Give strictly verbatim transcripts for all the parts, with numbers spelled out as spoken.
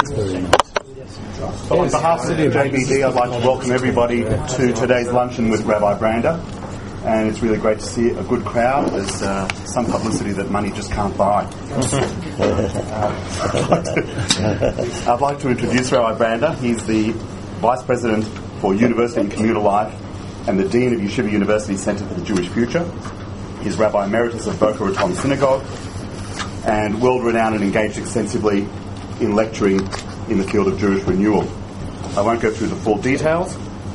Thanks very much. So on behalf of the J B D, I'd like to welcome everybody to today's luncheon with Rabbi Brander. And it's really great to see a good crowd. There's uh, some publicity that money just can't buy. uh, I'd, like to, I'd like to introduce Rabbi Brander. He's the Vice President for University and Communal Life and the Dean of Yeshiva University Center for the Jewish Future. He's Rabbi Emeritus of Boca Raton Synagogue and world-renowned and engaged extensively in lecturing in the field of Jewish renewal. I won't go through the full details.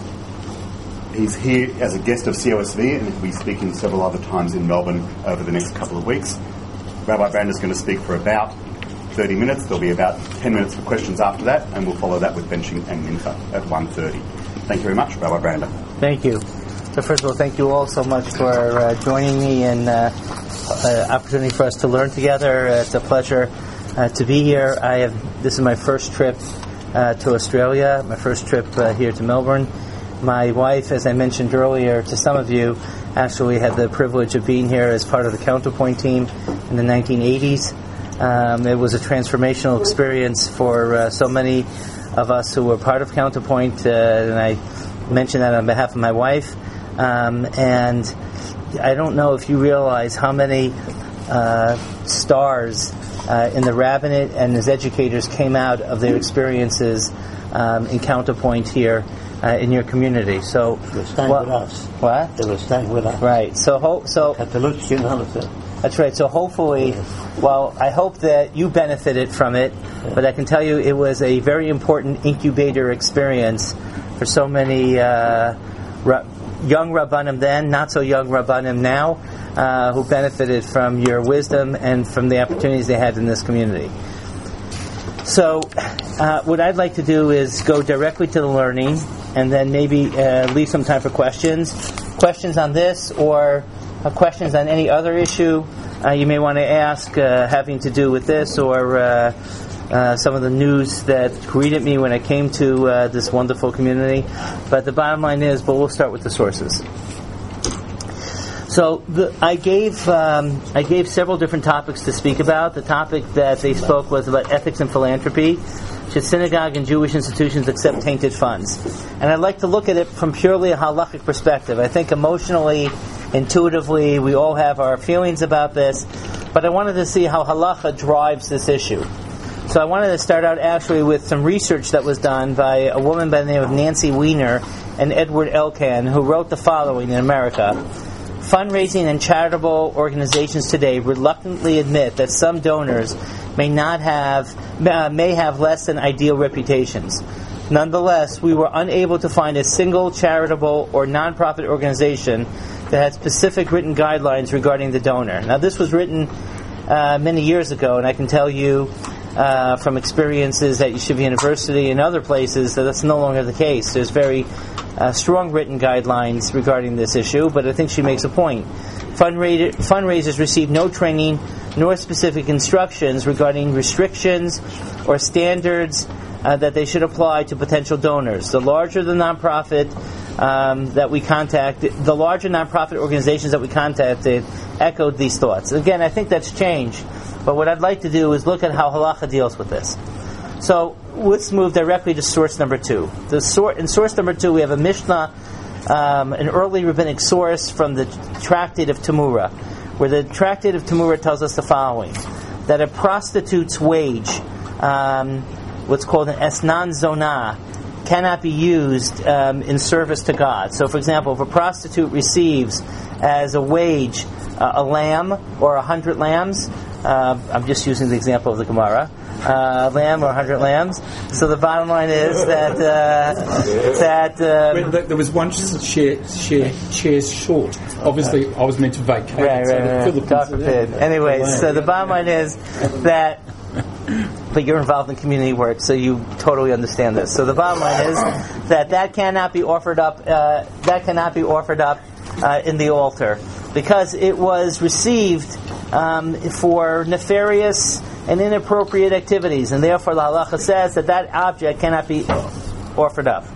He's here as a guest of C O S V and he'll be speaking several other times in Melbourne over the next couple of weeks. Rabbi Brander is going to speak for about thirty minutes. There'll be about ten minutes for questions after that, and we'll follow that with benching and mincha at one thirty. Thank you very much, Rabbi Brander. Thank you. So first of all, thank you all so much for uh, joining me and uh, uh, opportunity for us to learn together. Uh, it's a pleasure uh, to be here. I have this is my first trip uh, to Australia, my first trip uh, here to Melbourne. My wife, as I mentioned earlier to some of you, actually had the privilege of being here as part of the Counterpoint team in the nineteen eighties. Um, it was a transformational experience for uh, so many of us who were part of Counterpoint, uh, and I mention that on behalf of my wife. Um, and I don't know if you realize how many uh, stars uh, in the rabbinate and as educators came out of their experiences um, in Counterpoint here. Uh, in your community, so they were staying well, with us. What? They were staying with us. Right. So, ho- so that's right. So, hopefully, yes. well, I hope that you benefited from it. Yeah. But I can tell you, it was a very important incubator experience for so many uh, ra- young rabbanim then, not so young rabbanim now, uh, who benefited from your wisdom and from the opportunities they had in this community. So, uh, what I'd like to do is go directly to the learning, and then maybe uh, leave some time for questions. Questions on this, or uh, questions on any other issue uh, you may want to ask uh, having to do with this, or uh, uh, some of the news that greeted me when I came to uh, this wonderful community. But the bottom line is, but we'll start with the sources. So the, I gave um, I gave several different topics to speak about. The topic that they spoke was about ethics and philanthropy. Should synagogue and Jewish institutions accept tainted funds? And I'd like to look at it from purely a halachic perspective. I think emotionally, intuitively, we all have our feelings about this, but I wanted to see how halacha drives this issue. So I wanted to start out actually with some research that was done by a woman by the name of Nancy Weiner and Edward Elkan, who wrote the following in America. Fundraising and charitable organizations today reluctantly admit that some donors may not have, uh, may have less than ideal reputations. Nonetheless, we were unable to find a single charitable or nonprofit organization that had specific written guidelines regarding the donor. Now, this was written uh, many years ago, and I can tell you uh, from experiences at Yeshiva University and other places that that's no longer the case. There's very uh, strong written guidelines regarding this issue, but I think she makes a point. Fundraiser, fundraisers receive no training nor specific instructions regarding restrictions or standards uh, that they should apply to potential donors. The larger the nonprofit um, that we contacted, the larger nonprofit organizations that we contacted echoed these thoughts. Again, I think that's changed, but what I'd like to do is look at how halacha deals with this. So let's move directly to source number two. The sor- in source number two, we have a Mishnah, Um, an early rabbinic source from the Tractate of Tamura, where the Tractate of Tamura tells us the following: that a prostitute's wage, um, what's called an esnan zonah, cannot be used um, in service to God. So, for example, if a prostitute receives as a wage uh, a lamb or a hundred lambs, uh, I'm just using the example of the Gemara, uh, lamb or a hundred lambs. So the bottom line is that uh, that um, there was one chair, chair, chairs short. Obviously, I was meant to vacate. Right, so right, right. God forbid. Anyway, so the bottom line is that. But you're involved in community work, so you totally understand this. So the bottom line is that that cannot be offered up. Uh, that cannot be offered up uh, in the altar because it was received um, for nefarious and inappropriate activities, and therefore the halacha says that that object cannot be offered up.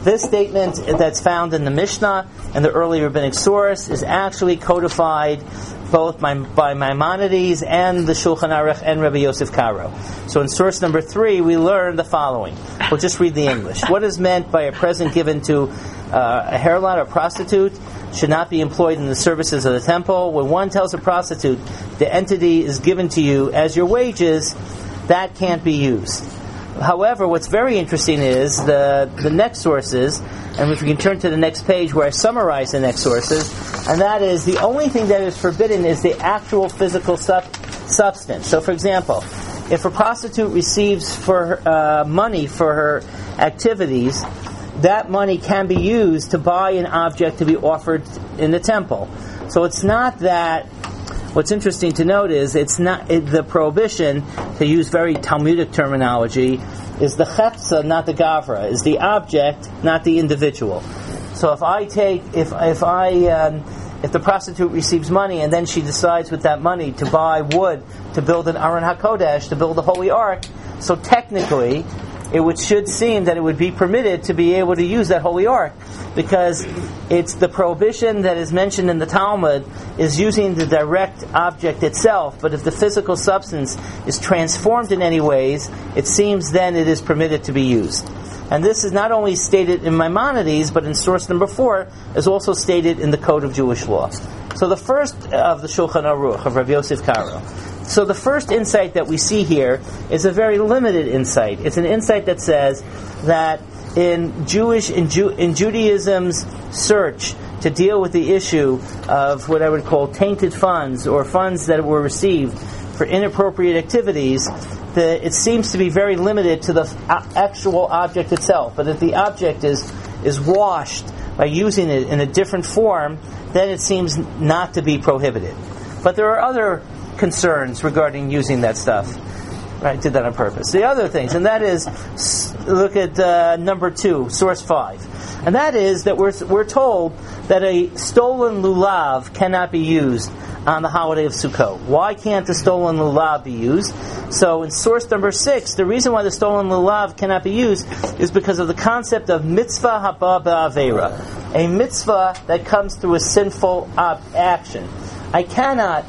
This statement that's found in the Mishnah and the early rabbinic source is actually codified both by, by Maimonides and the Shulchan Aruch and Rabbi Yosef Karo. So in source number three, we learn the following. We'll just read the English. What is meant by a present given to uh, a harlot or prostitute should not be employed in the services of the temple. When one tells a prostitute the entity is given to you as your wages, that can't be used. However, what's very interesting is the the next sources, and if we can turn to the next page where I summarize the next sources, and that is the only thing that is forbidden is the actual physical sub- substance. So, for example, if a prostitute receives for uh, money for her activities, that money can be used to buy an object to be offered in the temple. So it's not that. What's interesting to note is it's not it, the prohibition, to use very Talmudic terminology, is the chetza, not the gavra, is the object, not the individual. So if I take, if if I, um, if the prostitute receives money and then she decides with that money to buy wood to build an Aron HaKodesh, to build a Holy Ark, so technically it would should seem that it would be permitted to be able to use that Holy Ark, because it's the prohibition that is mentioned in the Talmud is using the direct object itself, but if the physical substance is transformed in any ways, it seems then it is permitted to be used. And this is not only stated in Maimonides, but in source number four is also stated in the Code of Jewish Law. So the first of the Shulchan Aruch of Rav Yosef Karo. So the first insight that we see here is a very limited insight. It's an insight that says that in Jewish in, Ju- in Judaism's search to deal with the issue of what I would call tainted funds, or funds that were received for inappropriate activities, the, it seems to be very limited to the f- actual object itself. But if the object is is washed by using it in a different form, then it seems not to be prohibited. But there are other concerns regarding using that stuff. Right, did that on purpose. The other things, and that is, look at uh, number two, source five, and that is that we're we're told that a stolen lulav cannot be used on the holiday of Sukkot. Why can't the stolen lulav be used? So in source number six, the reason why the stolen lulav cannot be used is because of the concept of mitzvah haba ba'avera, a mitzvah that comes through a sinful op- action. I cannot.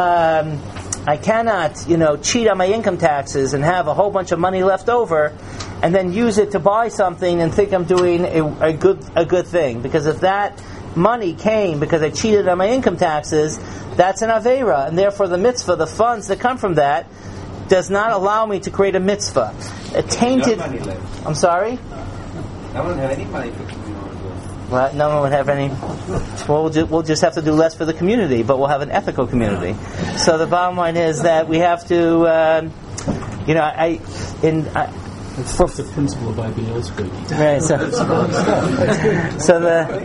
Um, I cannot, you know, cheat on my income taxes and have a whole bunch of money left over, and then use it to buy something and think I'm doing a, a good a good thing. Because if that money came because I cheated on my income taxes, that's an aveira, and therefore the mitzvah, the funds that come from that, does not allow me to create a mitzvah. A tainted. I'm sorry. I don't have any money for community. Well, no one would have any. Well, we'll, ju- we'll just have to do less for the community, but we'll have an ethical community. So the bottom line is that we have to, um, you know, I in. I, For the principle of I B L speaking. Right. So, so the.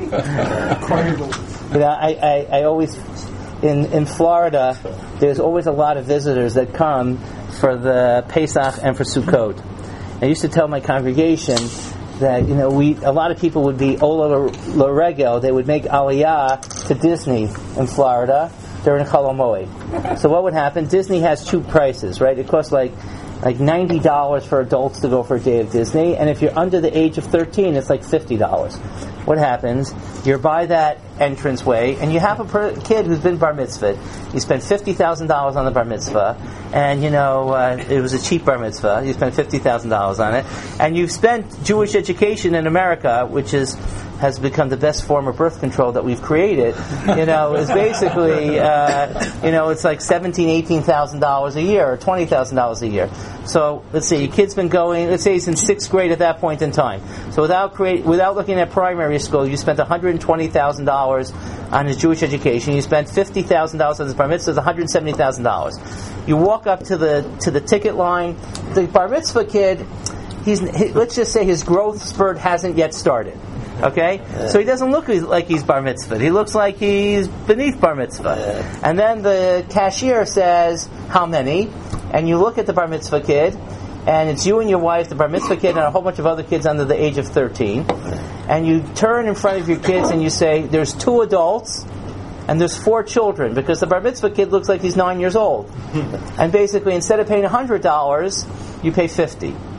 You know, I, I, I always in in Florida. There's always a lot of visitors that come for the Pesach and for Sukkot. I used to tell my congregation that, you know, we a lot of people would be Ola L'Regel, they would make Aliyah to Disney in Florida during Chol HaMoed. So what would happen? Disney has two prices, right? It costs like like ninety dollars for adults to go for a day of Disney, and if you're under the age of thirteen, it's like fifty dollars. What happens? You're by that entranceway, and you have a per- kid who's been bar mitzvah. You spent fifty thousand dollars on the bar mitzvah, and you know uh, it was a cheap bar mitzvah. You spent fifty thousand dollars on it, and you've spent Jewish education in America, which is has become the best form of birth control that we've created. You know, is basically uh, you know it's like seventeen, eighteen thousand dollars a year, or twenty thousand dollars a year. So let's say your kid's been going. Let's say he's in sixth grade at that point in time. So without create, without looking at primary school, you spent one hundred twenty thousand dollars on his Jewish education. You spent fifty thousand dollars on his bar mitzvah. one hundred seventy thousand dollars. You walk up to the to the ticket line. The bar mitzvah kid, he's he, let's just say his growth spurt hasn't yet started. Okay, yeah. So he doesn't look like he's bar mitzvah. He looks like he's beneath bar mitzvah. Yeah. And then the cashier says, "How many?" And you look at the bar mitzvah kid, and it's you and your wife, the bar mitzvah kid, and a whole bunch of other kids under the age of thirteen. And you turn in front of your kids and you say, "There's two adults, and there's four children," because the bar mitzvah kid looks like he's nine years old. And basically, instead of paying one hundred dollars, you pay fifty dollars.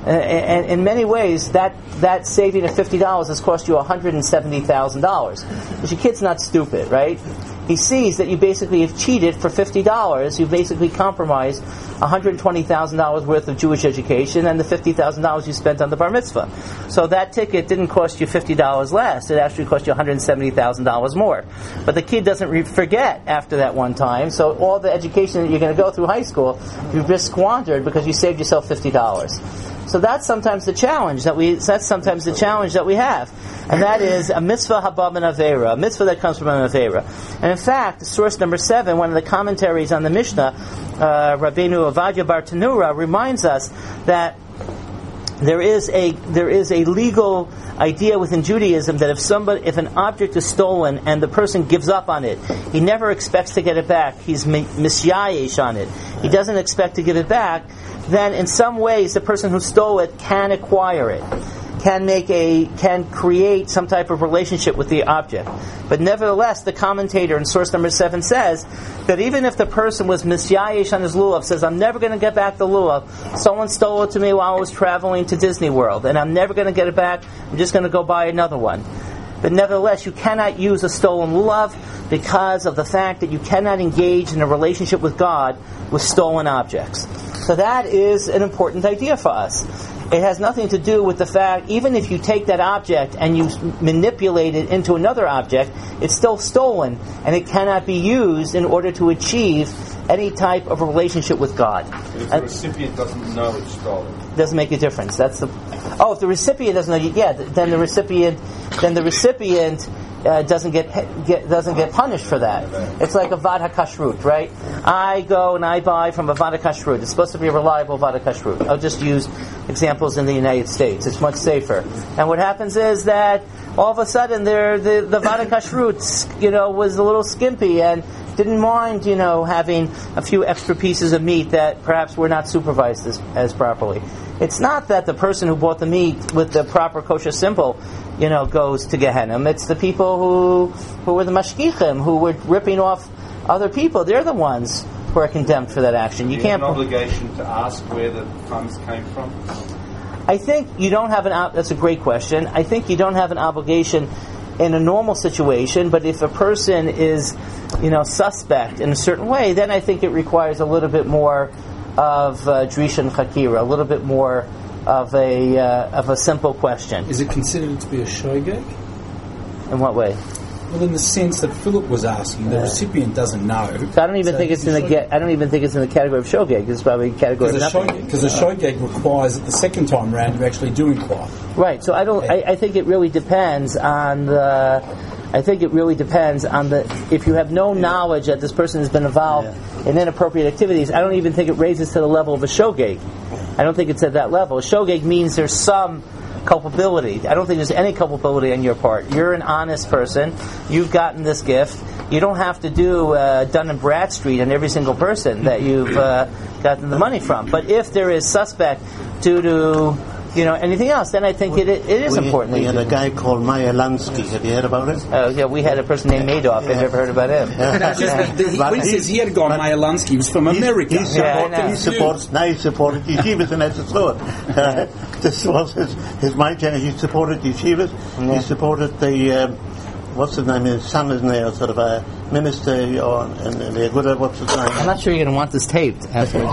Uh, and in many ways, that, that saving of fifty dollars has cost you one hundred seventy thousand dollars. But your kid's not stupid, right? He sees that you basically have cheated for fifty dollars. You've basically compromised one hundred twenty thousand dollars worth of Jewish education and the fifty thousand dollars you spent on the bar mitzvah. So that ticket didn't cost you fifty dollars less. It actually cost you one hundred seventy thousand dollars more. But the kid doesn't re- forget after that one time. So all the education that you're going to go through high school, you've just squandered because you saved yourself fifty dollars. So that's sometimes the challenge that we. That's sometimes the challenge that we have, and that is a mitzvah haba min aveira, a mitzvah that comes from an aveira. And in fact, source number seven, one of the commentaries on the Mishnah, uh, Rabbeinu Avadia Bar Tanura reminds us that there is a there is a legal idea within Judaism that if somebody if an object is stolen and the person gives up on it, he never expects to get it back. He's misyayesh on it. He doesn't expect to give it back. Then in some ways the person who stole it can acquire it, can make a, can create some type of relationship with the object. But nevertheless, the commentator in source number seven says that even if the person was misyayesh on his lulav, says, I'm never going to get back the lulav, someone stole it to me while I was traveling to Disney World, and I'm never going to get it back, I'm just going to go buy another one. But nevertheless, you cannot use a stolen lulav because of the fact that you cannot engage in a relationship with God with stolen objects. So that is an important idea for us. It has nothing to do with the fact, even if you take that object and you manipulate it into another object, it's still stolen, and it cannot be used in order to achieve any type of relationship with God. But if the recipient doesn't know it's stolen, doesn't make a difference. That's the. Oh, if the recipient doesn't know, yeah, then the recipient, then the recipient uh, doesn't get, get doesn't get punished for that. It's like a vad hakashrut, right? I go and I buy from a vad hakashrut. It's supposed to be a reliable vad hakashrut. I'll just use examples in the United States. It's much safer. And what happens is that all of a sudden, there the the vad hakashrut, you know, was a little skimpy and didn't mind, you know, having a few extra pieces of meat that perhaps were not supervised as, as properly. It's not that the person who bought the meat with the proper kosher symbol, you know, goes to Gehenna. It's the people who who were the mashgichim, who were ripping off other people. They're the ones who are condemned for that action. You, you can't. Have an obligation to ask where the funds came from. I think you don't have an. That's a great question. I think you don't have an obligation in a normal situation, but if a person is, you know, suspect in a certain way, then I think it requires a little bit more of uh, drisha and chakira, a little bit more of a uh, of a simple question. Is it considered to be a shogeg? In what way? Well, in the sense that Philip was asking, the Yeah. recipient doesn't know. So I don't even So think it's in the shogeg. ge- I don't even think it's in the category of shogeg. It's probably a category of Because nothing. the shogeg requires that the second time round you actually do inquire. Right. So I don't. I, I think it really depends on the. I think it really depends on the. If you have no knowledge that this person has been involved yeah. in inappropriate activities, I don't even think it raises to the level of a shogeg. I don't think it's at that level. A shogeg means there's some culpability. I don't think there's any culpability on your part. You're an honest person. You've gotten this gift. You don't have to do uh, Dun and Bradstreet on every single person that you've uh, gotten the money from. But if there is suspect due to, you know, anything else, then I think it it is we, important. We had a guy called Meyer Lansky. Have you heard about it? Oh, yeah, we had a person named Madoff. Have you ever heard about him? Just, the, the, when he says he had a guy, Meyer Lansky, he was from America. He, he, Yeah, I supported, know. he supports, now he supported yeshivas in Etzisroel. Uh, this was his, his my generation. He supported yeshivas. Yeah. He supported the, um, what's his name, his son is now sort of a minister, or, and, and the good, what's his name? I'm not sure you're going to want this taped. Afterwards,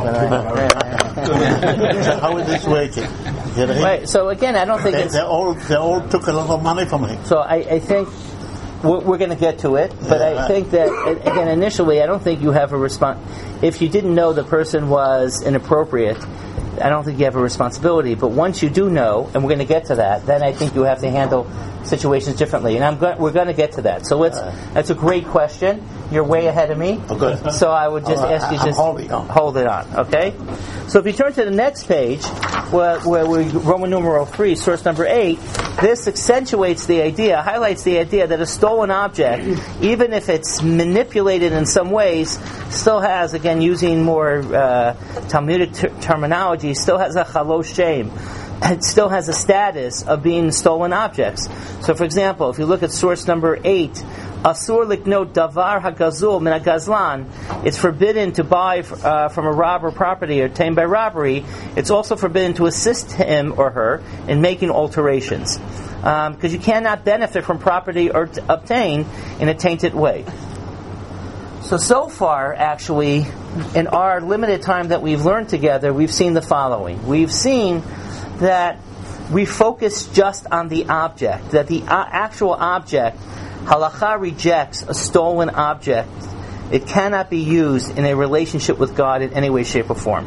So how is this working? You know, right. So again, I don't think they, it's. they all they all took a lot of money from him. So I, I think we're, we're going to get to it, but I think that again, initially, I don't think you have a response. If you didn't know the person was inappropriate, I don't think you have a responsibility. But once you do know, and we're going to get to that, then I think you have to handle situations differently. And I'm go- we're going to get to that. So let's. That's a great question. You're way ahead of me. Okay. So I would just Oh, ask you I'm just holding on. hold it on, okay? So if you turn to the next page, where, where we Roman numeral three, source number eight, this accentuates the idea, highlights the idea that a stolen object, even if it's manipulated in some ways, still has, again, using more uh, Talmudic ter- terminology, still has a chalosh shem. It still has a status of being stolen objects. So, for example, if you look at source number eight Asur liknot davar hagazul min hagazlan. It's forbidden to buy uh, from a robber property obtained by robbery. It's also forbidden to assist him or her in making alterations, because um, you cannot benefit from property or t- obtained in a tainted way. So, so far, actually, in our limited time that we've learned together, we've seen the following. We've seen that we focus just on the object, that the uh, actual object, halakha rejects a stolen object. It cannot be used in a relationship with God in any way, shape, or form.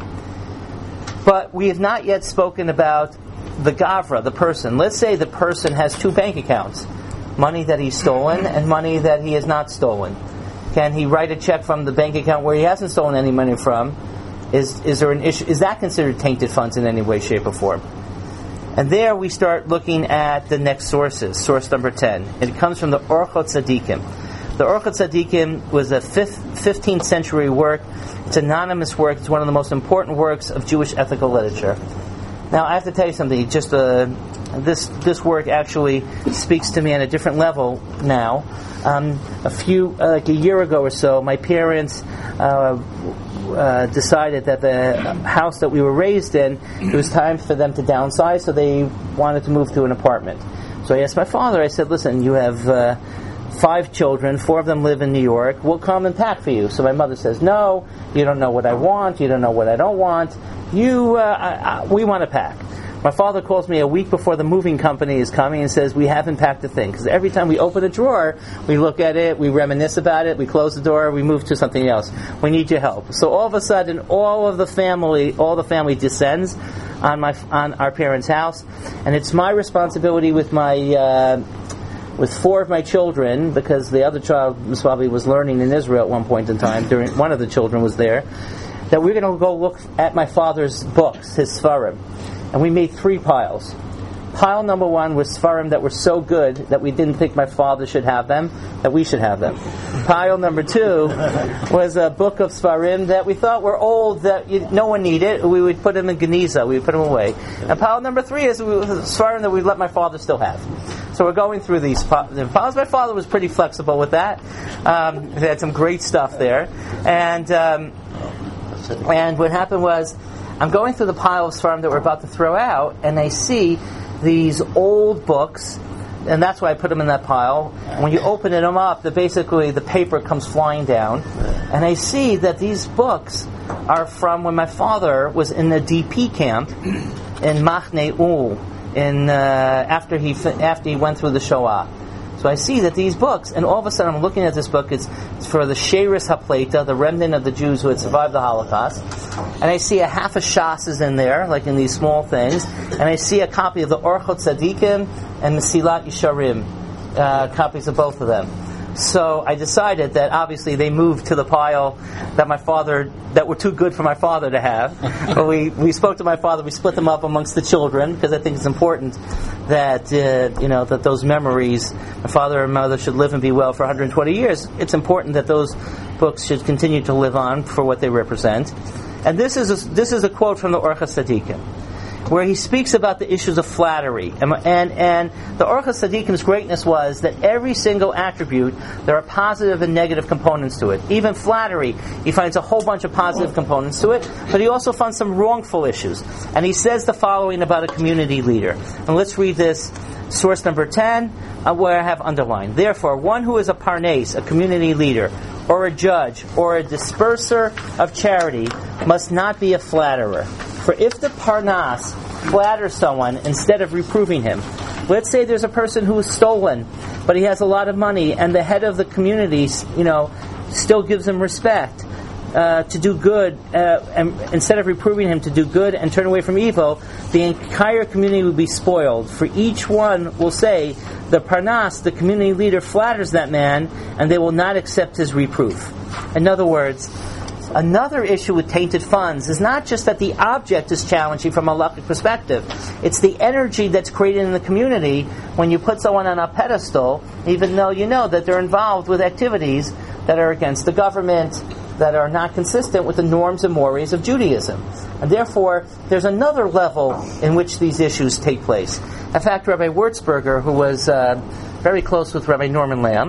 But we have not yet spoken about the gavra, the person. Let's say the person has two bank accounts, money that he's stolen and money that he has not stolen. Can he write a check from the bank account where he hasn't stolen any money from? Is is there an issue? Is that considered tainted funds in any way, shape, or form? And there we start looking at the next sources. Source number ten. It comes from the Orchot Tzadikim. The Orchot Tzadikim was a fifteenth century work. It's an anonymous work. It's one of the most important works of Jewish ethical literature. Now, I have to tell you something. Just uh, this this work actually speaks to me on a different level now. Um, a few, uh, like a year ago or so, my parents uh, uh, decided that the house that we were raised in, it was time for them to downsize, so they wanted to move to an apartment. So I asked my father, I said, listen, you have uh, five children, four of them live in New York, we'll come and pack for you. So my mother says, no, you don't know what I want, you don't know what I don't want, you, uh, I, I, we want to pack. My father calls me a week before the moving company is coming and says, we haven't packed a thing. Because every time we open a drawer, we look at it, we reminisce about it, we close the door, we move to something else. We need your help. So all of a sudden, all of the family, all the family descends on my on our parents' house. And it's my responsibility with my uh, with four of my children, because the other child probably was learning in Israel at one point in time, during one of the children was there, that we're going to go look at my father's books, his Sfarim. And we made three piles. Pile number one was Sfarim that were so good that we didn't think my father should have them, that we should have them. Pile number two was a book of Sfarim that we thought were old, that you, no one needed. We would put them in Geniza, we would put them away. And pile number three is Sfarim that we'd let my father still have. So we're going through these piles. My father was pretty flexible with that. Um, they had some great stuff there. And um, and what happened was, I'm going through the pile of Sfarim that we're about to throw out, and I see these old books, and that's why I put them in that pile. When you open them up, the, basically the paper comes flying down, and I see that these books are from when my father was in the D P camp in Machne Ul, in uh, after he after he went through the Shoah. So I see that these books, and all of a sudden I'm looking at this book, it's, it's for the Sheris HaPleita, the remnant of the Jews who had survived the Holocaust, and I see a half a Shas is in there, like in these small things, and I see a copy of the Orchot Tzadikim and Mesilat Yesharim, uh, copies of both of them. So I decided that obviously they moved to the pile that my father, that were too good for my father to have. But we, we spoke to my father, we split them up amongst the children, because I think it's important that, uh, you know, that those memories, my father and mother should live and be well for one hundred twenty years. It's important that those books should continue to live on for what they represent. And this is a, this is a quote from the Orchot Tzadikim, where he speaks about the issues of flattery. And, and, and the Orchot Tzadikim's greatness was that every single attribute, there are positive and negative components to it. Even flattery, he finds a whole bunch of positive components to it, but he also finds some wrongful issues. And he says the following about a community leader. And let's read this, source number ten, uh, where I have underlined. Therefore, one who is a parnes, a community leader, or a judge, or a disperser of charity, must not be a flatterer. For if the parnas flatters someone instead of reproving him, let's say there's a person who is stolen, but he has a lot of money, and the head of the community, you know, still gives him respect uh, to do good, uh, and instead of reproving him to do good and turn away from evil, the entire community will be spoiled. For each one will say, the parnas, the community leader, flatters that man, and they will not accept his reproof. In other words, another issue with tainted funds is not just that the object is challenging from a halachic perspective. It's the energy that's created in the community when you put someone on a pedestal, even though you know that they're involved with activities that are against the government, that are not consistent with the norms and mores of Judaism. And therefore, there's another level in which these issues take place. In fact, Rabbi Wurzberger, who was uh, very close with Rabbi Norman Lamb,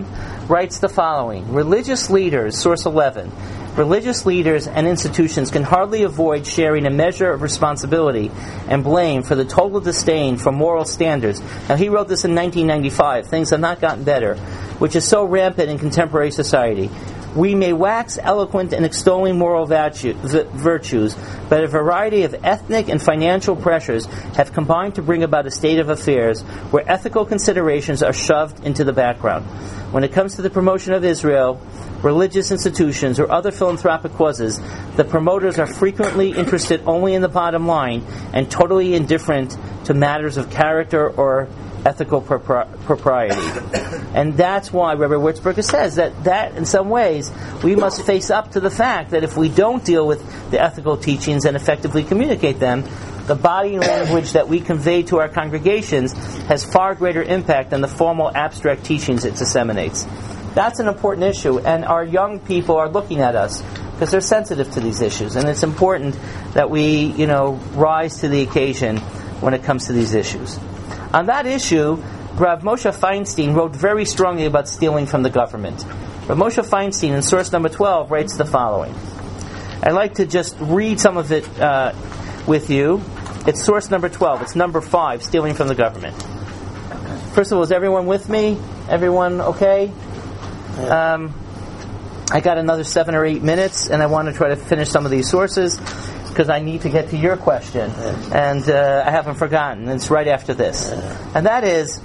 writes the following: religious leaders, source eleven, religious leaders and institutions can hardly avoid sharing a measure of responsibility and blame for the total disdain for moral standards. Now, he wrote this in nineteen ninety-five. Things have not gotten better, which is so rampant in contemporary society. We may wax eloquent in extolling moral virtue, v- virtues, but a variety of ethnic and financial pressures have combined to bring about a state of affairs where ethical considerations are shoved into the background. When it comes to the promotion of Israel, religious institutions, or other philanthropic causes, the promoters are frequently interested only in the bottom line and totally indifferent to matters of character or ethical propri- propriety. And that's why Rabbi Wurzburger says that, that in some ways we must face up to the fact that if we don't deal with the ethical teachings and effectively communicate them, the body language that we convey to our congregations has far greater impact than the formal abstract teachings it disseminates. That's an important issue, and our young people are looking at us because they're sensitive to these issues, and it's important that we, you know, rise to the occasion when it comes to these issues. On that issue, Rav Moshe Feinstein wrote very strongly about stealing from the government. Rav Moshe Feinstein, in source number twelve, writes the following. I'd like to just read some of it uh, with you. It's source number twelve. It's number five, stealing from the government. First of all, is everyone with me? Everyone okay? Um, I got another seven or eight minutes, and I want to try to finish some of these sources because I need to get to your question, and uh, I haven't forgotten. It's right after this, and that is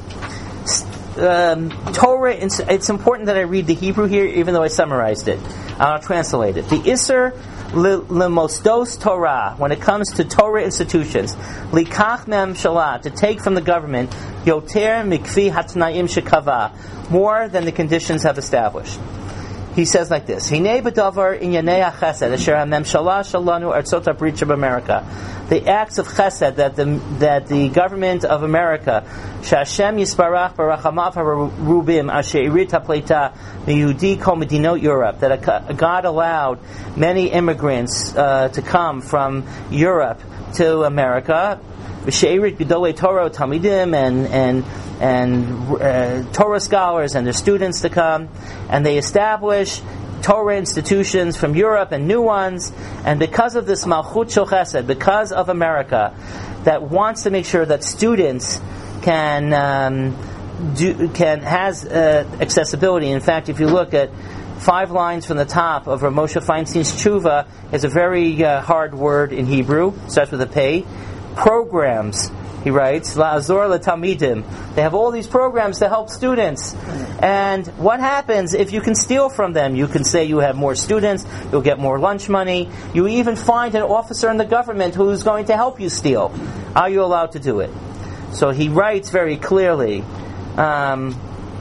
um, Torah. It's important that I read the Hebrew here, even though I summarized it. I'll translate it. The Isser Lemosdos Torah, when it comes to Torah institutions, Likach Me'amshalah, to take from the government, Yoter Mikfi Hatnaim Shekava, more than the conditions have established. He says like this: Hinei b'davar inyanei chesed asher hamemshala shalanu artzot habrit sheb'America. The acts of chesed that the that the government of America, Shashem Yisparach barachamav harubim asher irit hapleita miyudi kol medinot Europe, that a, God allowed many immigrants uh, to come from Europe to America. V'sheirit gedolei Torah talmidim and and and uh, Torah scholars and their students to come, and they establish Torah institutions from Europe and new ones. And because of this Malchut Shel Chesed, because of America, that wants to make sure that students can um, do can has uh, accessibility. In fact, if you look at five lines from the top of Rav Moshe Feinstein's tshuva, is a very uh, hard word in Hebrew. Starts with a pei. Programs, he writes, La'azor L'Talmidim. They have all these programs to help students. And what happens if you can steal from them? You can say you have more students, you'll get more lunch money. You even find an officer in the government who's going to help you steal. Are you allowed to do it? So he writes very clearly um,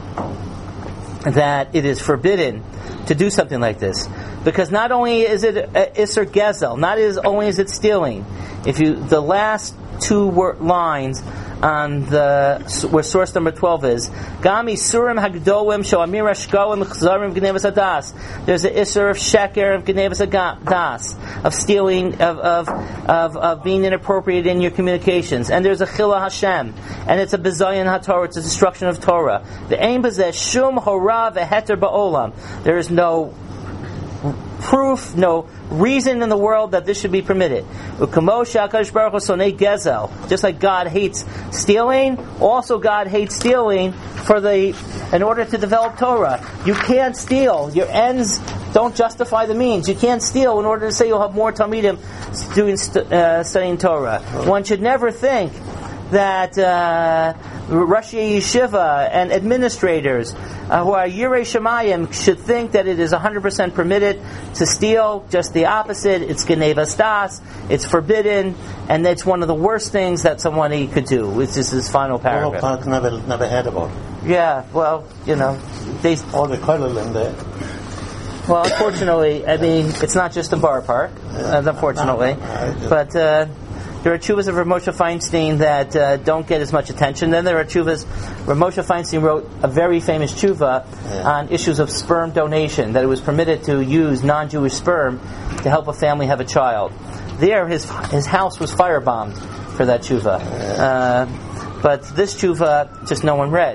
that it is forbidden to do something like this. Because not only is it uh, Isser Gezel, not is, only is it stealing. If you, the last two word, lines on the where source number twelve is, Gami Surim Hagdolim Shoamir Ashkoim Chzarim Gnevas Adas. There's an Isser of Sheker of Gnevas Adas, of stealing, of, of of of being inappropriate in your communications. And there's a Chila Hashem, and it's a Bezayin HaTorah, it's a destruction of Torah. The aim is that Shum Hora Veheter Ba'olam. There is no proof, no reason in the world that this should be permitted. Just like God hates stealing, also God hates stealing for the in order to develop Torah. You can't steal. Your ends don't justify the means. You can't steal in order to say you'll have more Talmidim doing uh, studying Torah. One should never think that uh, Rosh Yeshiva and administrators uh, who are Yirei Shemayim should think that it is one hundred percent permitted to steal. Just the opposite. It's Genevas Das. It's forbidden, and it's one of the worst things that someone could do. Which is his final paragraph. All never, never heard about it. Yeah, well, you know, they all the kollel in there. Well, unfortunately, I mean, it's not just the bar park, uh, unfortunately, but. Uh, There are tshuvas of Rav Moshe Feinstein that uh, don't get as much attention. Then there are tshuvas. Rav Moshe Feinstein wrote a very famous tshuva yeah. on issues of sperm donation, that it was permitted to use non-Jewish sperm to help a family have a child. There, his his house was firebombed for that tshuva. Yeah. Uh, but this tshuva, just no one read.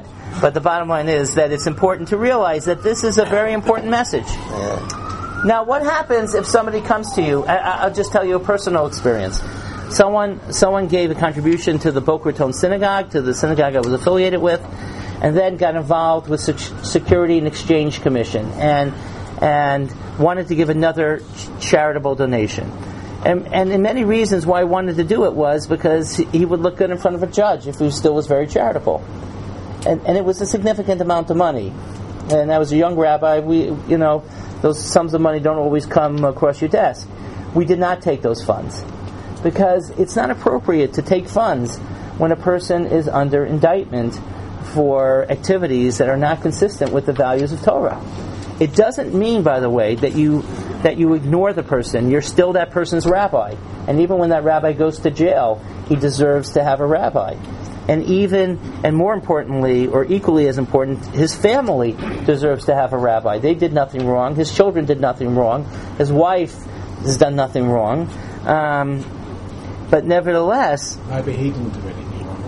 But the bottom line is that it's important to realize that this is a very important message. Yeah. Now, what happens if somebody comes to you? I, I'll just tell you a personal experience. Someone someone gave a contribution to the Boca Raton Synagogue, to the synagogue I was affiliated with, and then got involved with Sec- Security and Exchange Commission and and wanted to give another ch- charitable donation. And, and in many reasons why he wanted to do it was because he would look good in front of a judge if he still was very charitable. And, and it was a significant amount of money. And I was a young rabbi. We, you know, those sums of money don't always come across your desk. We did not take those funds because it's not appropriate to take funds when a person is under indictment for activities that are not consistent with the values of Torah. It doesn't mean, by the way, that you that you ignore the person. You're still that person's rabbi. And even when that rabbi goes to jail, he deserves to have a rabbi. And even, and more importantly, or equally as important, his family deserves to have a rabbi. They did nothing wrong. His children did nothing wrong. His wife has done nothing wrong. Um, but nevertheless... No, but he didn't do anything.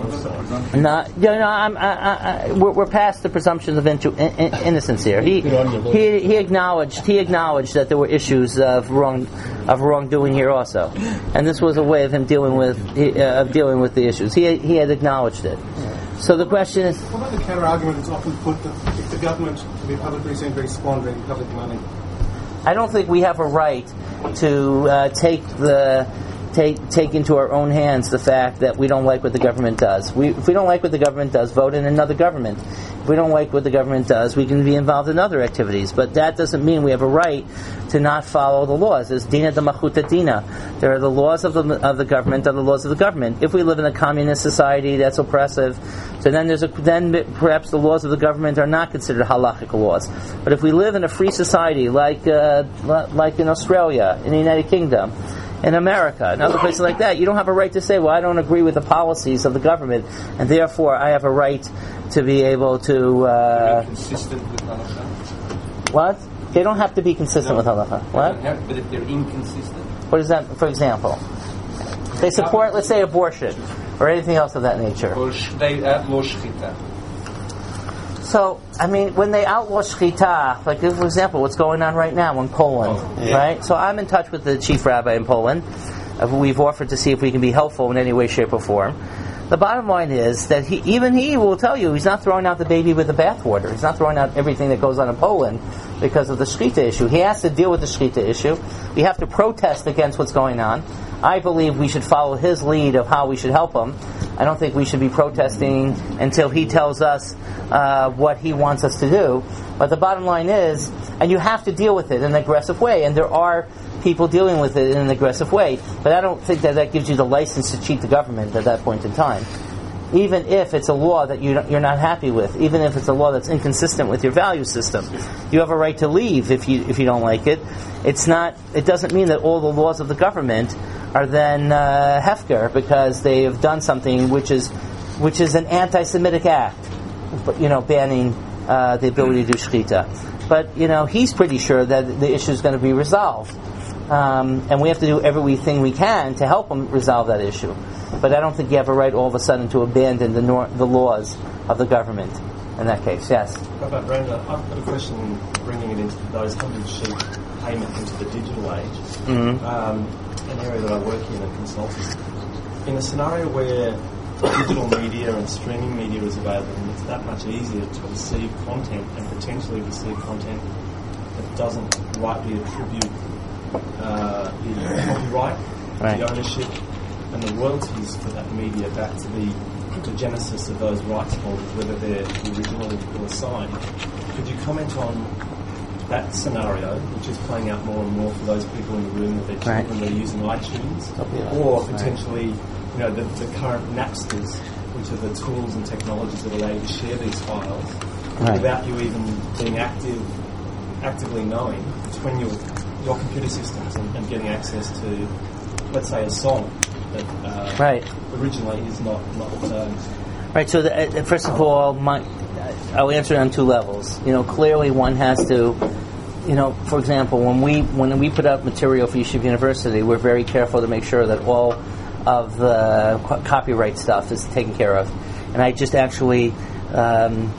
Not, you know, I'm, I, I, we're, we're past the presumptions of intu- in, in, innocence here. He, he he acknowledged he acknowledged that there were issues of wrong of wrongdoing here also, and this was a way of him dealing with uh, of dealing with the issues. He he had acknowledged it. So the question is, what about the counter argument that's often put that if the government can be publicly seen to be squandering public money? I don't think we have a right to uh, take the. Take, take into our own hands the fact that we don't like what the government does. We, if we don't like what the government does, vote in another government. If we don't like what the government does, we can be involved in other activities. But that doesn't mean we have a right to not follow the laws. There's dina de machuta dina. There are the laws of the of the government, are the laws of the government. If we live in a communist society that's oppressive, so then there's a, then perhaps the laws of the government are not considered halachic laws. But if we live in a free society like uh, like in Australia, in the United Kingdom, in America, in other places like that, you don't have a right to say, well, I don't agree with the policies of the government, and therefore I have a right to be able to... Uh, consistent with halakha? What? They don't have to be consistent No. with halakha. What? Have, but if they're inconsistent? What is that, for example? They support, let's say, abortion, or anything else of that nature. Or sh- they outlaw shchita? So, I mean, when they outlaw shchita, like, for example, what's going on right now in Poland, Oh, yeah. right? So I'm in touch with the chief rabbi in Poland. Uh, We've offered to see if we can be helpful in any way, shape, or form. The bottom line is that he, even he will tell you he's not throwing out the baby with the bathwater. He's not throwing out everything that goes on in Poland because of the shchita issue. He has to deal with the shchita issue. We have to protest against what's going on. I believe we should follow his lead of how we should help him. I don't think we should be protesting until he tells us uh, what he wants us to do. But the bottom line is, and you have to deal with it in an aggressive way, and there are people dealing with it in an aggressive way, but I don't think that that gives you the license to cheat the government at that point in time. Even if it's a law that you don't, you're not happy with, even if it's a law that's inconsistent with your value system, you have a right to leave if you if you don't like it. It's not. It doesn't mean that all the laws of the government are then uh, hefker because they have done something which is which is an anti-Semitic act, but, you know, banning uh, the ability to do shchita. But you know, he's pretty sure that the issue is going to be resolved. Um, and we have to do everything we can to help them resolve that issue. But I don't think you have a right all of a sudden to abandon the nor- the laws of the government in that case. Yes? Rabbi Branda, I've got a question bringing it into those hundred sheet payment into the digital age, Mm-hmm. um, an area that I work in and consult. In a scenario where digital media and streaming media is available, and it's that much easier to receive content and potentially receive content that doesn't rightly attribute Uh, the copyright, Right. the ownership, and the royalties for that media back to the, the genesis of those rights holders, whether they're the original or assigned. Could you comment on that scenario, which is playing out more and more for those people in the room with their children Right. that are using iTunes, Copyright, or right. potentially, you know, the, the current Napsters, which are the tools and technologies that allow you to share these files Right. without you even being active, actively knowing between your your computer systems and, and getting access to, let's say, a song that uh, Right. originally is not not uh, Right. So, the, uh, first of all, my, uh, I'll answer it on two levels. You know, clearly one has to, you know, for example, when we when we put out material for Yeshiva University, we're very careful to make sure that all of the co- copyright stuff is taken care of. And I just actually um,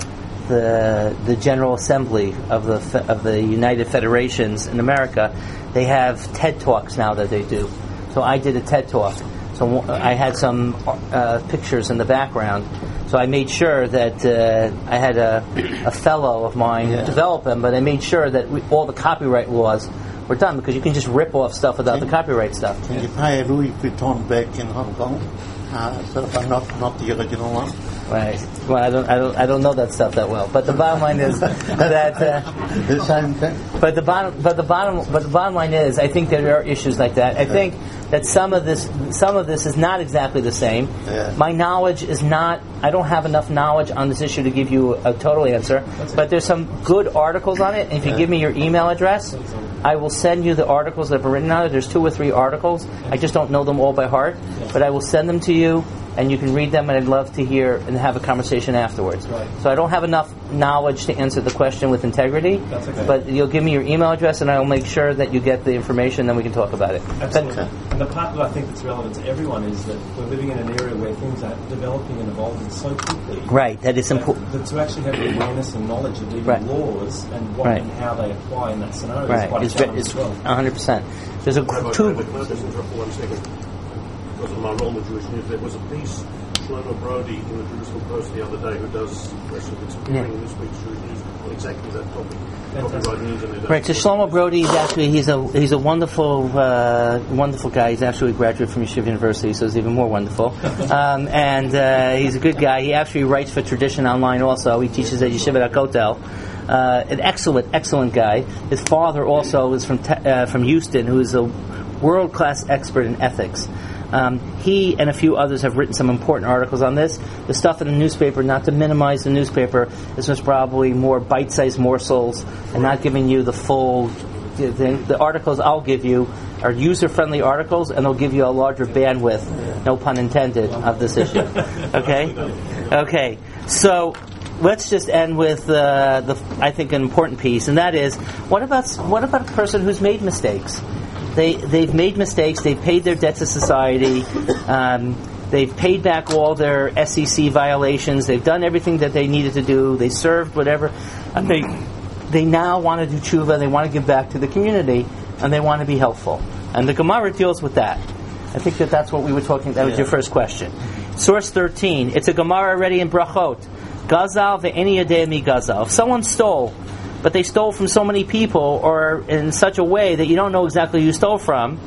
the the General Assembly of the fe- of the United Federations in America, they have TED Talks now that they do. So I did a TED Talk. So I had some uh, pictures in the background. So I made sure that uh, I had a, a fellow of mine yeah. develop them, but I made sure that we, all the copyright laws were done, because you can just rip off stuff without the copyright stuff. Can you pay Louis Vuitton back in Hong Kong? Uh, sort of not not the original one. Right. Well, I don't, I don't, I don't know that stuff that well. But the bottom line is that. Uh, the same thing. But the bottom, but the bottom, but the bottom line is, I think that there are issues like that. I think that some of this, some of this is not exactly the same. Yeah. My knowledge is not. I don't have enough knowledge on this issue to give you a total answer. But there's some good articles on it. And if you yeah. give me your email address, I will send you the articles that were written on it. There's two or three articles. I just don't know them all by heart. But I will send them to you, and you can read them, and I'd love to hear and have a conversation afterwards. Right. So I don't have enough knowledge to answer the question with integrity, That's okay. but you'll give me your email address, and I'll make sure that you get the information, and then we can talk about it. Absolutely. And the part that I think that's relevant to everyone is that we're living in an area where things are developing and evolving so quickly. Right, that is important. That, that to actually have the awareness and knowledge of even Right. laws and what Right. and how they apply in that scenario Right, is quite it's, a challenge it's as well. one hundred percent. There's a Rabbi two. Brandon, can I just interrupt for one second? Because of my role in the Jewish news, there was a piece, Shlomo Brody in the Jerusalem Post the other day, who does rest of its appearing in this week's Jewish news on exactly that topic. Copyright news and it Right, so Shlomo Brody is actually he's a he's a wonderful uh, wonderful guy. He's actually a graduate from Yeshiva University, so he's even more wonderful. Um, and uh, he's a good guy. He actually writes for Tradition Online also. He teaches at Yeshiva Kotel. Uh, an excellent, excellent guy. His father also is from te- uh, from Houston, who is a world class expert in ethics. Um, he and a few others have written some important articles on this. The stuff in the newspaper, not to minimize the newspaper, this was probably more bite-sized morsels and not giving you the full thing. The articles I'll give you are user-friendly articles, and they'll give you a larger bandwidth, no pun intended, of this issue. Okay? Okay. So let's just end with uh, the I think an important piece, and that is, what about what about a person who's made mistakes? They, they've made mistakes, they've paid their debt to society, um, they've paid back all their S E C violations, they've done everything that they needed to do, they served whatever, and they they now want to do tshuva, they want to give back to the community, and they want to be helpful. And the Gemara deals with that. I think that that's what we were talking, that was yeah. your first question. Source thirteen, it's a Gemara already in Brachot. Gazal ve'eni yadeh mi gazal. If someone stole, but they stole from so many people or in such a way that you don't know exactly who you stole from,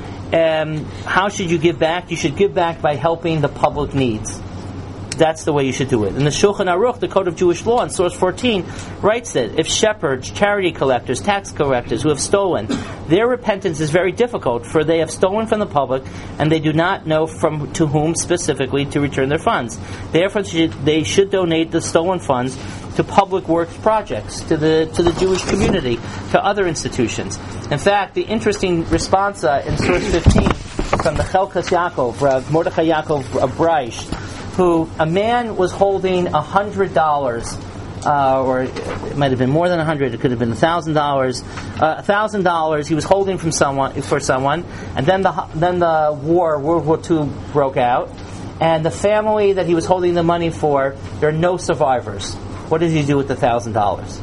um, how should you give back? You should give back by helping the public needs. That's the way you should do it. And the Shulchan Aruch, the Code of Jewish Law, in source fourteen, writes that if shepherds, charity collectors, tax collectors who have stolen, their repentance is very difficult, for they have stolen from the public and they do not know from to whom specifically to return their funds. Therefore, they should donate the stolen funds to public works projects, to the to the Jewish community, to other institutions. In fact, the interesting response uh, in source fifteen from the Chelkas Yaakov, Rav Mordechai Yaakov of Breish, who a man was holding a hundred dollars, uh, or it might have been more than a hundred. It could have been a thousand dollars. A thousand dollars he was holding from someone for someone, and then the then the war, World War Two, broke out, and the family that he was holding the money for, there are no survivors. What did he do with the thousand dollars?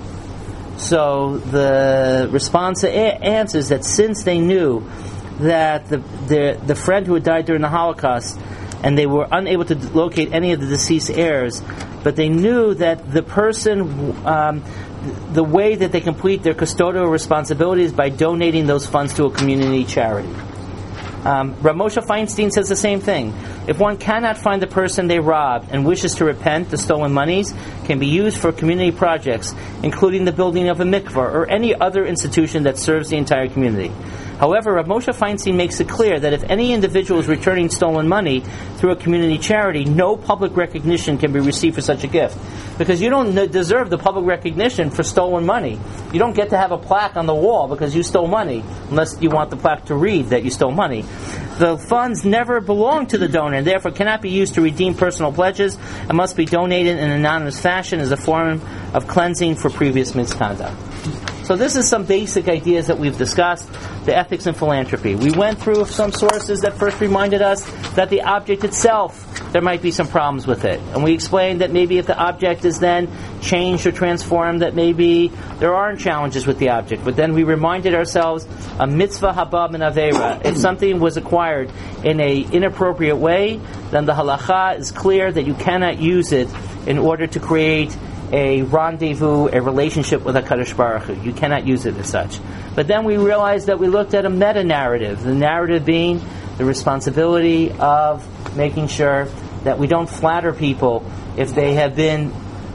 So the response answers that since they knew that the, the the friend who had died during the Holocaust, and they were unable to locate any of the deceased heirs, but they knew that the person, um, the way that they complete their custodial responsibilities by donating those funds to a community charity. Um, Rav Moshe Feinstein says the same thing. If one cannot find the person they robbed and wishes to repent, the stolen monies can be used for community projects, including the building of a mikvah or any other institution that serves the entire community. However, Rav Moshe Feinstein makes it clear that if any individual is returning stolen money through a community charity, no public recognition can be received for such a gift. Because you don't deserve the public recognition for stolen money. You don't get to have a plaque on the wall because you stole money, unless you want the plaque to read that you stole money. The funds never belong to the donor and therefore cannot be used to redeem personal pledges and must be donated in an anonymous fashion as a form of cleansing for previous misconduct. So this is some basic ideas that we've discussed, the ethics and philanthropy. We went through some sources that first reminded us that the object itself there might be some problems with it. And we explained that maybe if the object is then changed or transformed, that maybe there aren't challenges with the object. But then we reminded ourselves, a mitzvah haba min avera. If something was acquired in a inappropriate way, then the halacha is clear that you cannot use it in order to create a rendezvous, a relationship with HaKadosh Baruch Hu. You cannot use it as such. But then we realized that we looked at a meta-narrative, the narrative being the responsibility of making sure that we don't flatter people if they have been,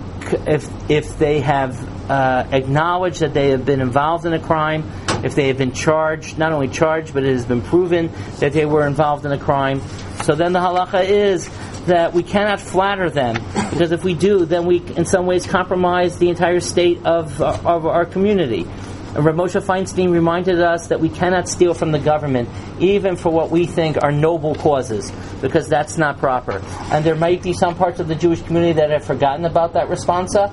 if if they have uh, acknowledged that they have been involved in a crime, if they have been charged, not only charged, but it has been proven that they were involved in a crime. So then the halacha is that we cannot flatter them, because if we do, then we in some ways compromise the entire state of, uh, of our community. And Rav Moshe Feinstein reminded us that we cannot steal from the government, even for what we think are noble causes, because that's not proper. And there might be some parts of the Jewish community that have forgotten about that responsa,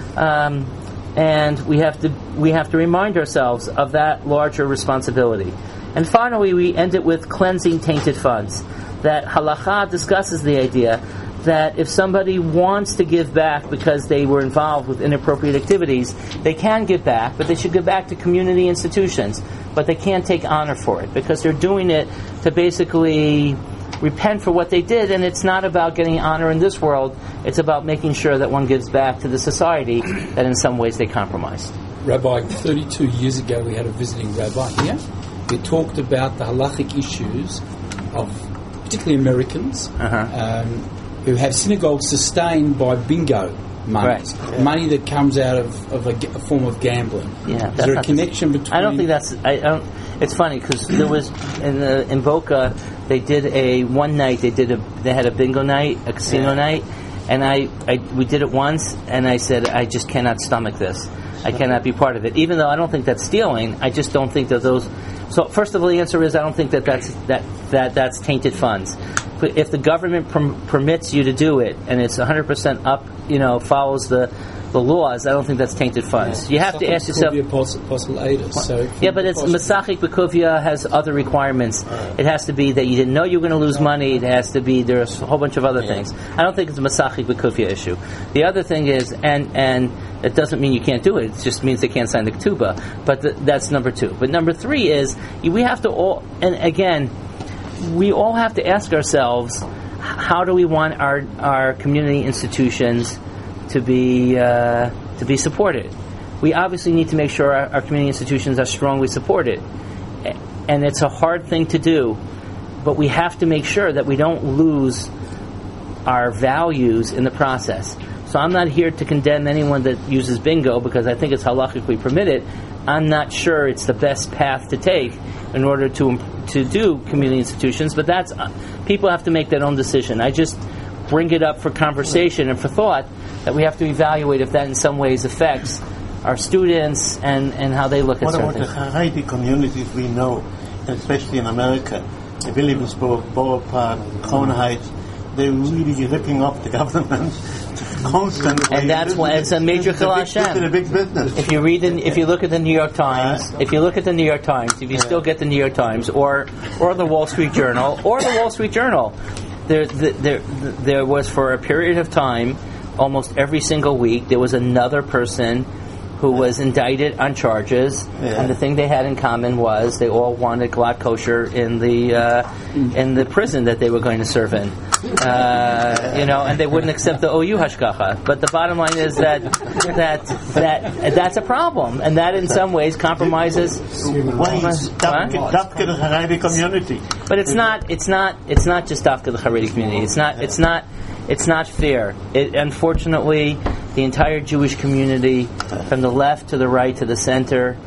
um, and we have to we have to remind ourselves of that larger responsibility. And finally, we end it with cleansing tainted funds. That halacha discusses the idea that if somebody wants to give back because they were involved with inappropriate activities, they can give back, but they should give back to community institutions. But they can't take honor for it, because they're doing it to basically repent for what they did, and it's not about getting honor in this world, it's about making sure that one gives back to the society that in some ways they compromised. Rabbi, thirty-two years ago we had a visiting rabbi here. We talked about the halachic issues of particularly Americans, uh-huh. um, who have synagogues sustained by bingo money, right. yeah. money that comes out of, of a, a form of gambling. Yeah, is there a connection between? I don't think that's. I, I don't. It's funny because there was in the, in Boca they did a one night they did a they had a bingo night, a casino yeah. night, and I, I we did it once, and I said I just cannot stomach this. I cannot be part of it, even though I don't think that's stealing. I just don't think that those. So first of all, the answer is I don't think that that's that that that's tainted funds. But if the government perm- permits you to do it and it's one hundred percent up, you know, follows the the laws, I don't think that's tainted funds. Yeah. You have to ask yourself. Possible aiders, so yeah, but it's Masachik B'Kuvia has other requirements. Right. It has to be that you didn't know you were going to lose money. It has to be there's a whole bunch of other yeah. things. I don't think it's a Masachik B'Kuvia issue. The other thing is, and and it doesn't mean you can't do it. It just means they can't sign the ketubah. But the, that's number two. But number three is we have to all, and again, we all have to ask ourselves, how do we want our our community institutions to be uh, to be supported? We obviously need to make sure our, our community institutions are strongly supported, and it's a hard thing to do, but we have to make sure that we don't lose our values in the process. So I'm not here to condemn anyone that uses bingo, because I think it's halachically permitted. I'm not sure it's the best path to take in order to to do community institutions, but that's uh, people have to make their own decision. I just bring it up for conversation and for thought that we have to evaluate if that in some ways affects our students and, and how they look at what certain things. What about the Haredi communities we know, especially in America, Williamsburg, Borough Park, Crown Heights, they're really ripping up the government constantly. And that's why it's a major Chilul Hashem. It's a big business. If you read, in, if you look at the New York Times, if you look at the New York Times, if you still get the New York Times, or or the Wall Street Journal, or the Wall Street Journal, there there there was for a period of time, almost every single week, there was another person who was indicted on charges, yeah. and the thing they had in common was they all wanted glatt kosher in the uh, in the prison that they were going to serve in, uh, you know, and they wouldn't accept the O U hashgacha. But the bottom line is that that that that's a problem, and that in some ways compromises. Why is Dafka the Haredi community? But it's not. It's not. It's not just Dafka the Haredi community. It's not. It's not. It's not fair. It, unfortunately, the entire Jewish community, from the left to the right to the center,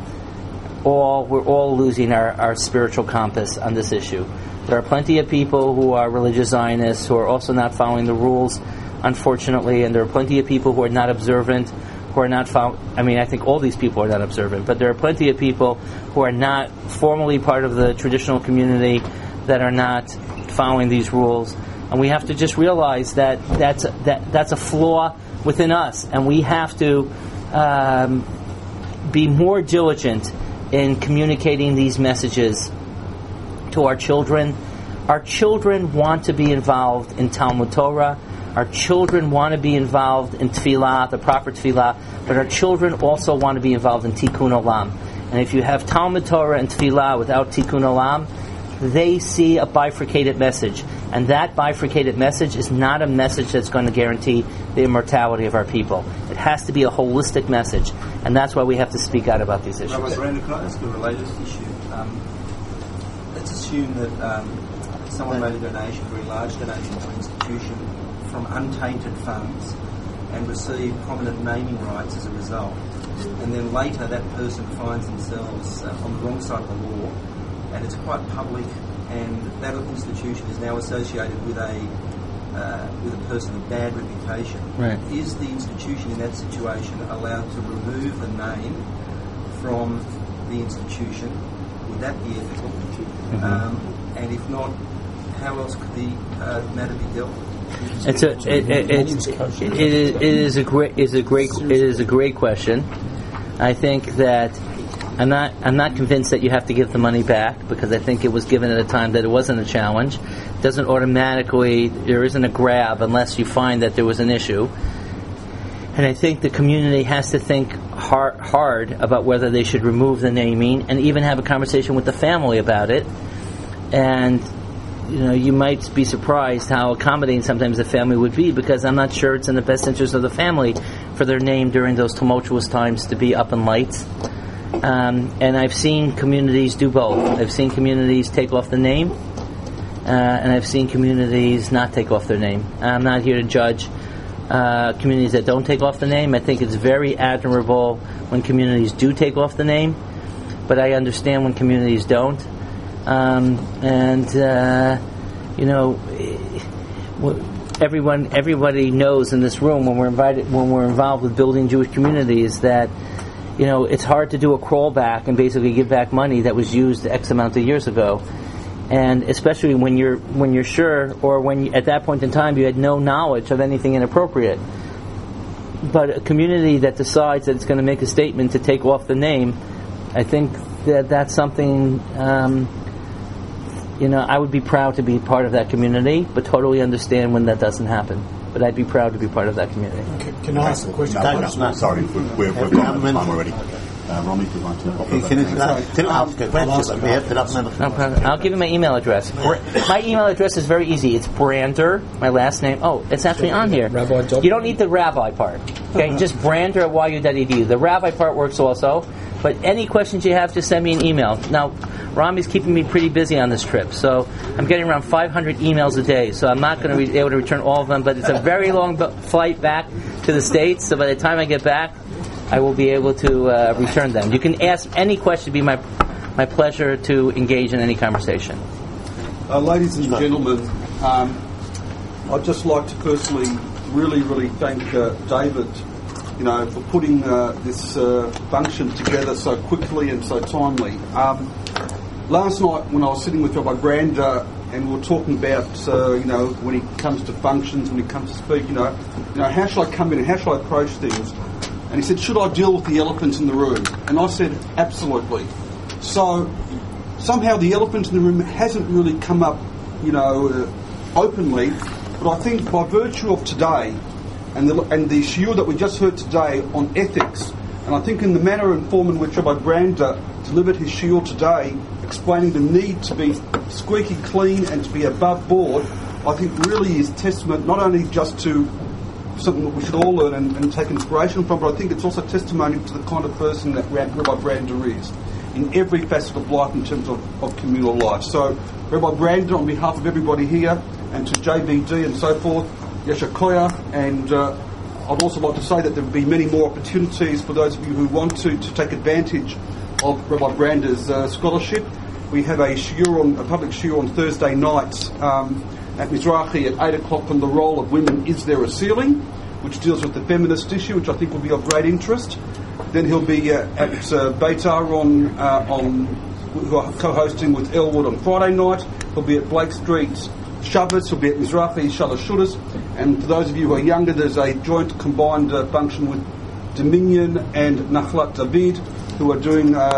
all we're all losing our, our spiritual compass on this issue. There are plenty of people who are religious Zionists who are also not following the rules, unfortunately, and there are plenty of people who are not observant, who are not found. I mean, I think all these people are not observant, but there are plenty of people who are not formally part of the traditional community that are not following these rules. And we have to just realize that that's a, that that's a flaw within us, and we have to um, be more diligent in communicating these messages to our children. Our children want to be involved in Talmud Torah. Our children want to be involved in tefillah, the proper tefillah, but our children also want to be involved in tikkun olam. And if you have Talmud Torah and tefillah without tikkun olam, they see a bifurcated message. And that bifurcated message is not a message that's going to guarantee the immortality of our people. It has to be a holistic message. And that's why we have to speak out about these issues. Rabbi Brandon, can I ask a related issue? Um, let's assume that um, someone made a donation, a very large donation to an institution from untainted funds and received prominent naming rights as a result. And then later that person finds themselves uh, on the wrong side of the law, and it's quite public, and that institution is now associated with a uh, with a person of bad reputation. Right. Is the institution in that situation allowed to remove the name from the institution? Would that be ethical? Mm-hmm. Um, and if not, how else could the uh, matter be dealt with? It's a it, it, it's, it, is, it is a great is a great it is a great question. I think that I'm not I'm not convinced that you have to give the money back, because I think it was given at a time that it wasn't a challenge. It doesn't automatically, there isn't a grab unless you find that there was an issue. And I think the community has to think hard, hard about whether they should remove the naming, and even have a conversation with the family about it. And you know, you might be surprised how accommodating sometimes the family would be, because I'm not sure it's in the best interest of the family for their name during those tumultuous times to be up in lights. Um, and I've seen communities do both. I've seen communities take off the name, uh, and I've seen communities not take off their name. I'm not here to judge uh, communities that don't take off the name. I think it's very admirable when communities do take off the name, but I understand when communities don't. Um, and uh, you know, everyone, everybody knows in this room when we're invited, when we're involved with building Jewish communities, that you know it's hard to do a crawlback and basically give back money that was used X amount of years ago, and especially when you're when you're sure, or when you, at that point in time you had no knowledge of anything inappropriate. But a community that decides that it's going to make a statement to take off the name, I think that that's something. Um, You know, I would be proud to be part of that community, but totally understand when that doesn't happen. But I'd be proud to be part of that community. Okay, can I ask a question? No, no, no, sorry, we've, we've, we've gone over time already. Uh, Romy, if you'd like to... Okay, can I still ask a question? We have to have another... No problem. I'll give you my email address. My email address is very easy. It's Brander, my last name. Oh, it's actually on here. You don't need the rabbi part. Okay, just Brander at y u dot e d u. The rabbi part works also. But any questions you have, just send me an email. Now, Rami's keeping me pretty busy on this trip, so I'm getting around five hundred emails a day, so I'm not going to be able to return all of them, but it's a very long b- flight back to the States, so by the time I get back, I will be able to uh, return them. You can ask any question. It'd be my, my pleasure to engage in any conversation. Uh, ladies and gentlemen, um, I'd just like to personally really, really thank uh, David, you know, for putting uh, this uh, function together so quickly and so timely. Um, last night when I was sitting with Rabbi Brander and we were talking about, uh, you know, when he comes to functions, when he comes to speak, you know, you know, how shall I come in and how shall I approach things? And he said, should I deal with the elephant in the room? And I said, absolutely. So somehow the elephant in the room hasn't really come up, you know, uh, openly, but I think by virtue of today, And the, and the shiur that we just heard today on ethics, and I think in the manner and form in which Rabbi Brander delivered his shiur today, explaining the need to be squeaky clean and to be above board, I think really is testament not only just to something that we should all learn and, and take inspiration from, but I think it's also testimony to the kind of person that Rabbi Brander is in every facet of life in terms of, of communal life. So Rabbi Brander, on behalf of everybody here, and to J B D and so forth, Yesha Koya, and uh, I'd also like to say that there will be many more opportunities for those of you who want to, to take advantage of Rabbi Brander's uh, scholarship. We have a shiur on, a public shiur on Thursday nights um, at Mizrahi at eight o'clock on the role of women, Is There a Ceiling?, which deals with the feminist issue, which I think will be of great interest. Then he'll be uh, at uh, Beitar on, uh, on co-hosting with Elwood on Friday night. He'll be at Blake Street Shabbos, will be at Mizrahi Shalosh Shudas, and for those of you who are younger, there's a joint combined uh, function with Dominion and Nachlat David, who are doing uh,